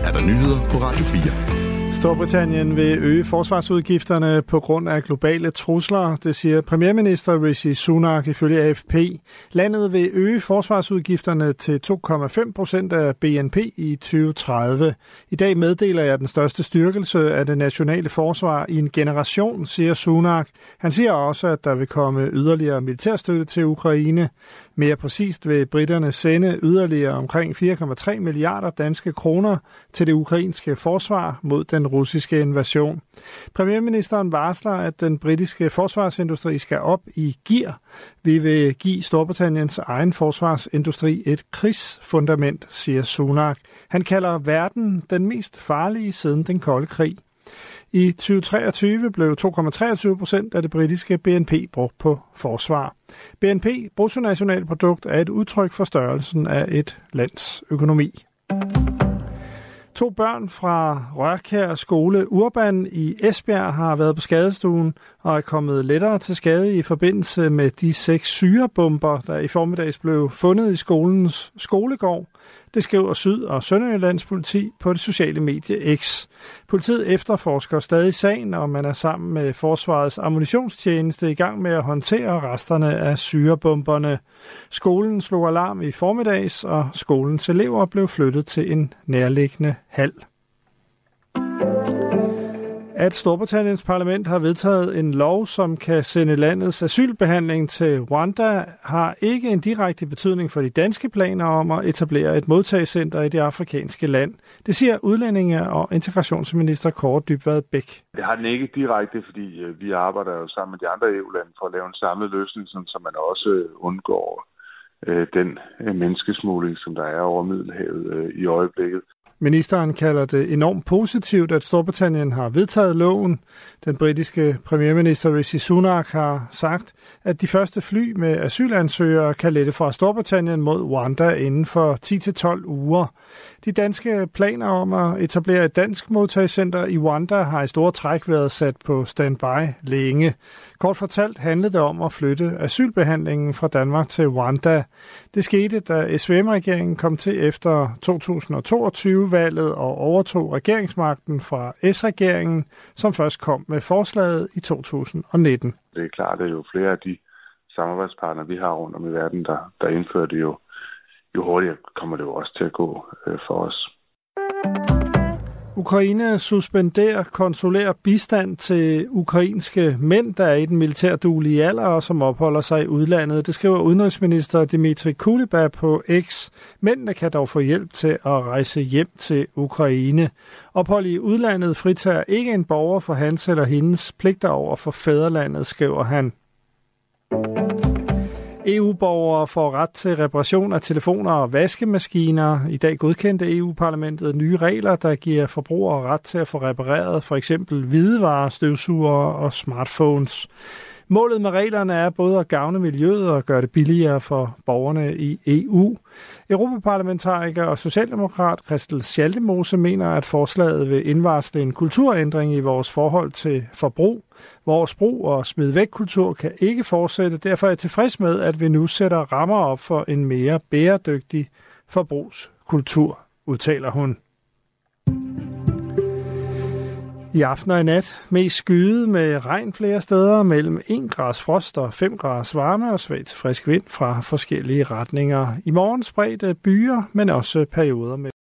er der nyheder på Radio 4. Storbritannien vil øge forsvarsudgifterne på grund af globale trusler, det siger premierminister Rishi Sunak ifølge AFP. Landet vil øge forsvarsudgifterne til 2,5% af BNP i 2030. I dag meddeler jeg den største styrkelse af det nationale forsvar i en generation, siger Sunak. Han siger også, at der vil komme yderligere militærstøtte til Ukraine. Mere præcist vil briterne sende yderligere omkring 4,3 milliarder danske kroner til det ukrainske forsvar mod den russiske invasion. Premierministeren varsler, at den britiske forsvarsindustri skal op i gear. Vi vil give Storbritanniens egen forsvarsindustri et krigsfundament, siger Sunak. Han kalder verden den mest farlige siden den kolde krig. I 2023 blev 2,23% af det britiske BNP brugt på forsvar. BNP, bruttonationalprodukt, er et udtryk for størrelsen af et lands økonomi. 2 børn fra Rørkjær Skole Urban i Esbjerg har været på skadestuen og er kommet lettere til skade i forbindelse med de 6 syrebomber, der i formiddags blev fundet i skolens skolegård. Det skriver Syd- og Sønderjyllands politi på det sociale medie X. Politiet efterforsker stadig sagen, og man er sammen med Forsvarets ammunitionstjeneste i gang med at håndtere resterne af syrebomberne. Skolen slog alarm i formiddags, og skolens elever blev flyttet til en nærliggende hal. At Storbritanniens parlament har vedtaget en lov, som kan sende landets asylbehandling til Rwanda, har ikke en direkte betydning for de danske planer om at etablere et modtagecenter i det afrikanske land. Det siger udlændinge- og integrationsminister Kaare Dybvad Bek. Det har den ikke direkte, fordi vi arbejder jo sammen med de andre EU-lande for at lave en samlet løsning, så man også undgår den menneskesmugling, som der er over Middelhavet i øjeblikket. Ministeren kalder det enormt positivt, at Storbritannien har vedtaget loven. Den britiske premierminister Rishi Sunak har sagt, at de første fly med asylansøgere kan lette fra Storbritannien mod Rwanda inden for 10-12 uger. De danske planer om at etablere et dansk modtagecenter i Rwanda har i store træk været sat på standby længe. Kort fortalt handlede det om at flytte asylbehandlingen fra Danmark til Rwanda. Det skete, da SVM-regeringen kom til efter 2022-valget og overtog regeringsmagten fra S-regeringen, som først kom med forslaget i 2019. Det er klart, at jo flere af de samarbejdspartnere, vi har rundt om i verden, der indfører det, jo hurtigere kommer det jo også til at gå for os. Ukraine suspenderer konsulær bistand til ukrainske mænd, der er i den militærduelige alder og som opholder sig i udlandet. Det skriver udenrigsminister Dmytro Kuleba på X. Mændene kan dog få hjælp til at rejse hjem til Ukraine. Ophold i udlandet fritager ikke en borger for hans eller hendes pligter over for fædrelandet, skriver han. EU-borgere får ret til reparation af telefoner og vaskemaskiner. I dag godkendte EU-parlamentet nye regler, der giver forbrugere ret til at få repareret for eksempel hvidevarer, støvsugere og smartphones. Målet med reglerne er både at gavne miljøet og gøre det billigere for borgerne i EU. Europaparlamentariker og socialdemokrat Christel Schaldemose mener, at forslaget vil indvarsle en kulturændring i vores forhold til forbrug. Vores brug- og smid-væk-kultur kan ikke fortsætte. Derfor er jeg tilfreds med, at vi nu sætter rammer op for en mere bæredygtig forbrugskultur, udtaler hun. I aften og i nat mest skyet med regn flere steder, mellem 1 grads frost og 5 grads varme og svag til frisk vind fra forskellige retninger. I morgen spredte byer, men også perioder med